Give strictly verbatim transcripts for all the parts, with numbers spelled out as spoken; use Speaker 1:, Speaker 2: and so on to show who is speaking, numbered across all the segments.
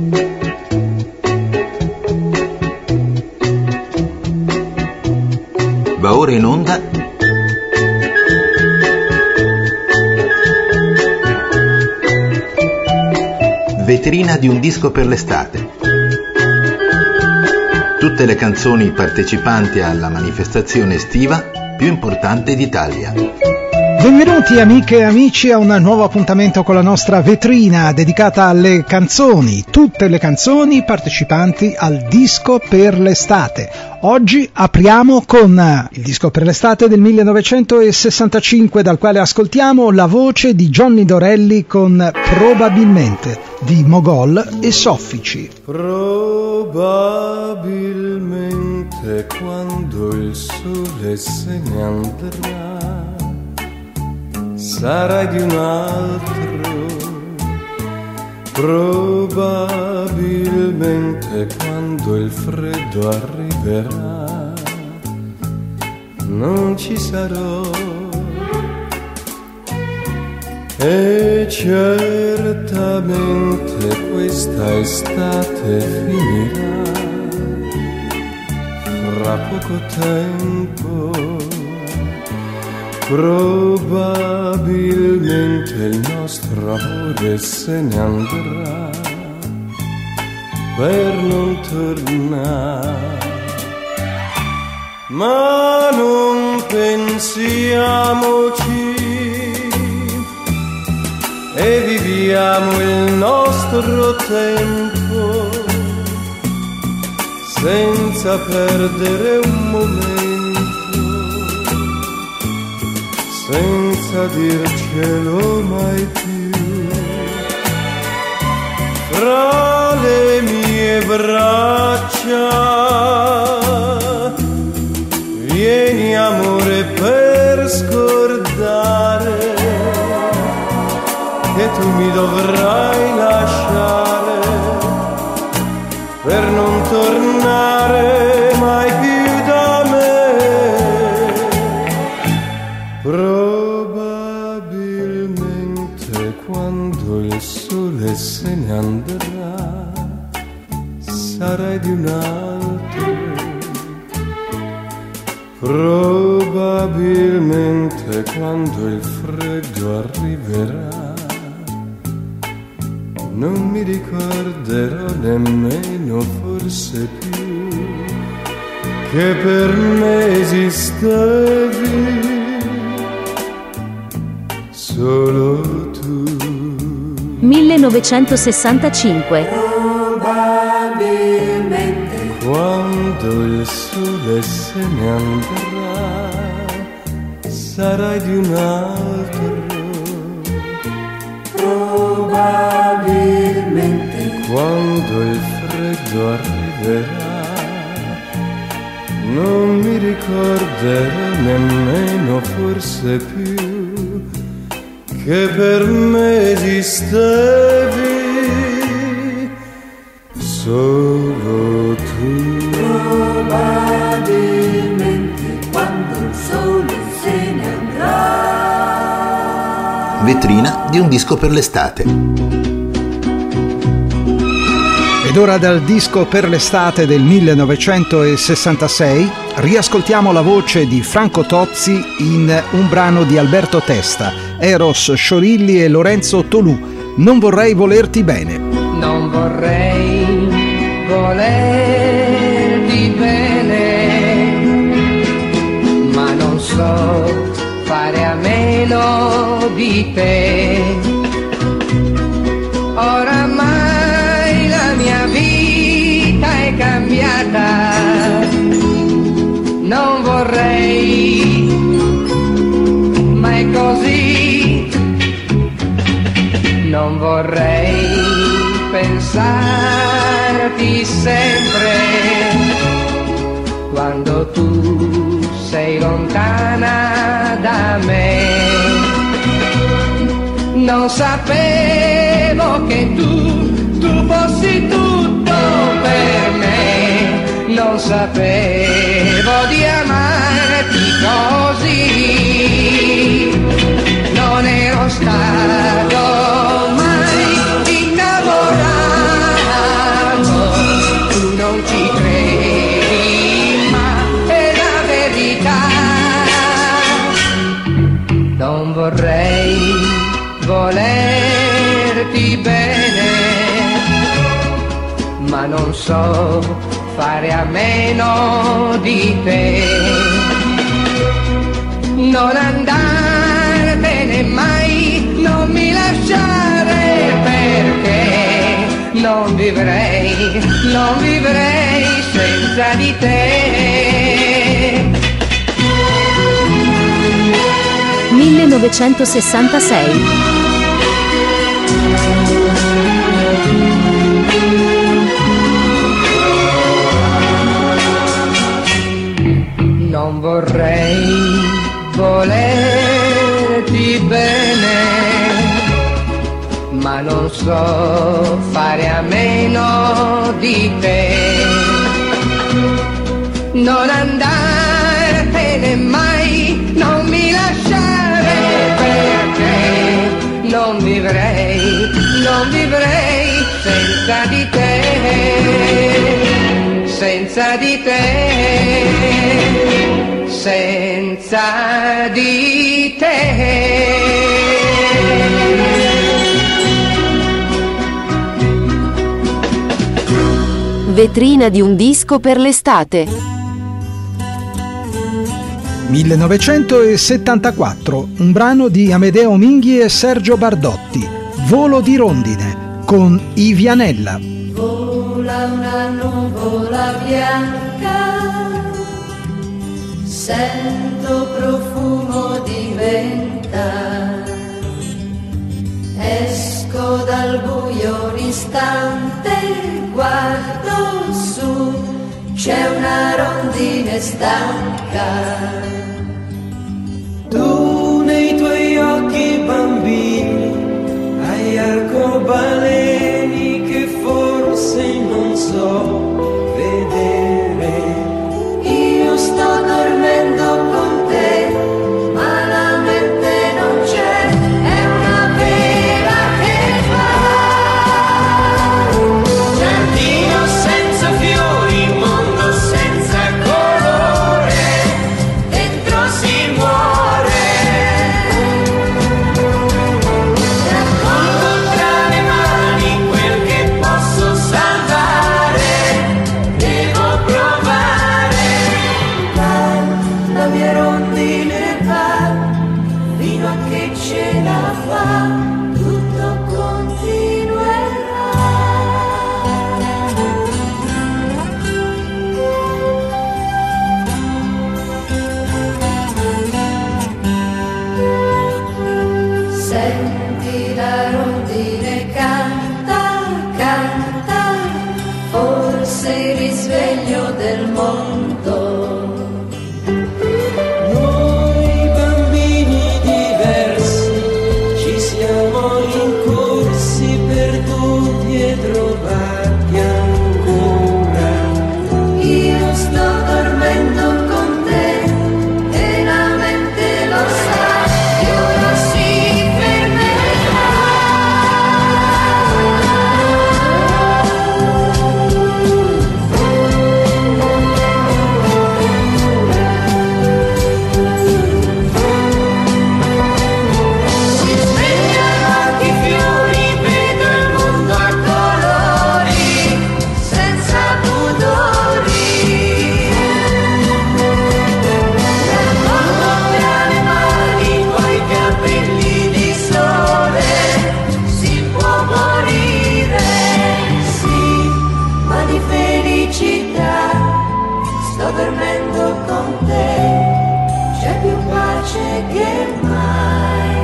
Speaker 1: Va ora in onda Vetrina di un disco per l'estate. Tutte le canzoni partecipanti alla manifestazione estiva più importante d'Italia.
Speaker 2: Benvenuti amiche e amici a un nuovo appuntamento con la nostra vetrina dedicata alle canzoni, tutte le canzoni partecipanti al disco per l'estate. Oggi apriamo con il disco per l'estate del millenovecentosessantacinque, dal quale ascoltiamo la voce di Johnny Dorelli con Probabilmente di Mogol e Soffici.
Speaker 3: Probabilmente quando il sole se ne andrà sarai di un altro, probabilmente quando il freddo arriverà non ci sarò e certamente questa estate finirà fra poco tempo. Probabilmente il nostro amore se ne andrà per non tornare, ma non pensiamoci e viviamo il nostro tempo senza perdere un momento, senza dircelo mai più. Fra le mie braccia vieni amore per scordare che tu mi dovrai lasciare per non tornare mai più da me. Probabilmente quando il sole se ne andrà sarai di un altro, probabilmente quando il freddo arriverà non mi ricorderò nemmeno forse più che per me esistevi solo tu.
Speaker 4: millenovecentosessantacinque.
Speaker 3: Probabilmente quando il sole se ne andrà sarai di un altro, probabilmente quando il freddo arriverà non mi ricorderò nemmeno forse più che per me esistevi solo tu.
Speaker 5: Probabilmente quando il sole se ne andrà.
Speaker 1: Vetrina di un disco per l'estate.
Speaker 2: Ed ora dal disco per l'estate del millenovecentosessantasei riascoltiamo la voce di Franco Tozzi in un brano di Alberto Testa, Eros Sciorilli e Lorenzo Tolù, Non vorrei volerti bene.
Speaker 6: Non vorrei volerti bene, ma non so fare a meno di te. Oramai la mia vita è cambiata, non vorrei, ma è così. Non vorrei pensarti sempre quando tu sei lontana da me. Non sapevo che tu, tu fossi tutto per me. Non sapevo di amarti così. Non ero stato mai innamorato volerti bene, ma non so fare a meno di te. Non andartene mai, non mi lasciare, perché non vivrei, non vivrei senza di te.
Speaker 4: millenovecentosessantasei.
Speaker 6: Non vorrei volerti bene, ma non so fare a meno di te. Non andartene mai, non mi lasciare, perché non vivrei, non vivrei senza di te, senza di te, senza di te.
Speaker 4: Vetrina di un disco per l'estate.
Speaker 2: millenovecentosettantaquattro, un brano di Amedeo Minghi e Sergio Bardotti, Volo di rondine, con I Vianella.
Speaker 5: Vola una nuvola bianca, sento profumo di menta, esco dal buio un istante, guardo su, c'è una rondine stanca.
Speaker 3: Tu nei tuoi occhi bambini hai arcobaleni che forse non so vedere.
Speaker 5: Io sto dormendo con te, ma la mente non c'è, è una vela che fa.
Speaker 3: Giardino senza fiori, mondo senza colore,
Speaker 5: Dentro si muore.
Speaker 3: raccolgo tra le mani quel che posso salvare, devo provare.
Speaker 5: Va, la mia rondine va, fino a che ce la fa, tutto continuerà. Senti la rondine canta, canta, forse il risveglio del mondo.
Speaker 3: Noi bambini diversi ci siamo rincorsi, perduti e trovati ancora.
Speaker 5: Io sto dormendo con te e la mente lo sa, e ora si fermerà. Si svegliano anche i fiori, vedo il mondo a colori, senza pudori. Raccolgo tra le mani i tuoi capelli di sole, si può morire, sì, ma di felicità. Sto dormendo con te, c'è più pace che mai.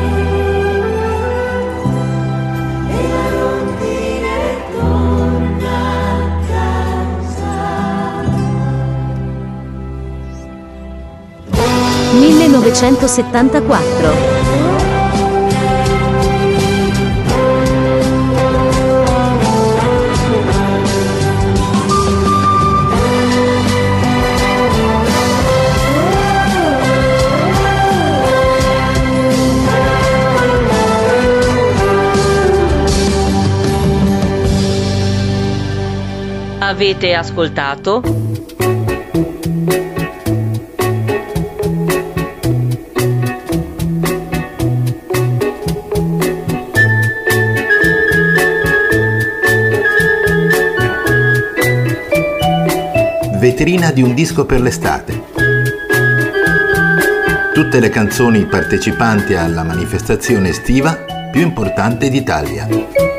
Speaker 5: E la rondine torna a casa.
Speaker 4: millenovecentosettantaquattro.
Speaker 7: Avete ascoltato
Speaker 1: Vetrina di un disco per l'estate. Tutte le canzoni partecipanti alla manifestazione estiva più importante d'Italia.